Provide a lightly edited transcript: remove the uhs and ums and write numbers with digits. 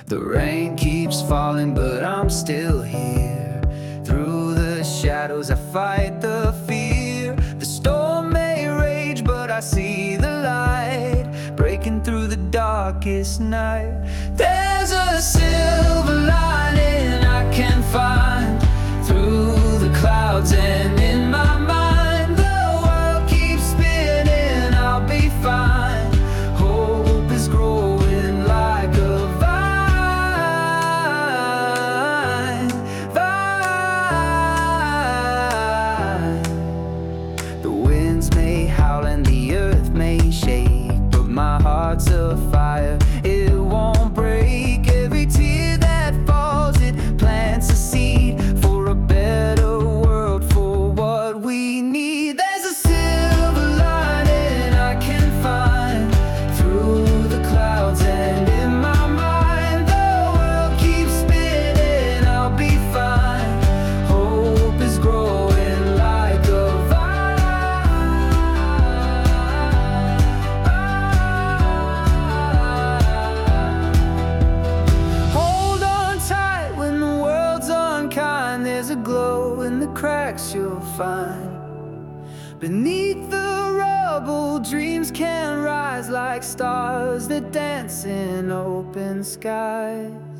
The rain keeps falling, but I'm still here. Through the shadows I fight the fear. The storm may rage, but I see the light breaking through the darkest night. There's a silver lining I can find through the clouds and in my mind. The world keeps spinning, I'll be fine. Hope is growing like a vine. The winds may howl and the earth may shake, but my heart's a fire, it won't break. Every tear that falls, it plants a seed for a better world, for what we need. There's a silver lining I can find through the clouds and in my mind. The world keeps spinning, I'll be fine. Hope is growing like a Hold on tight when the world's unkind. There's a glow in the cracks you'll find. Beneath the rubble, dreams can rise like stars that dance in open skies.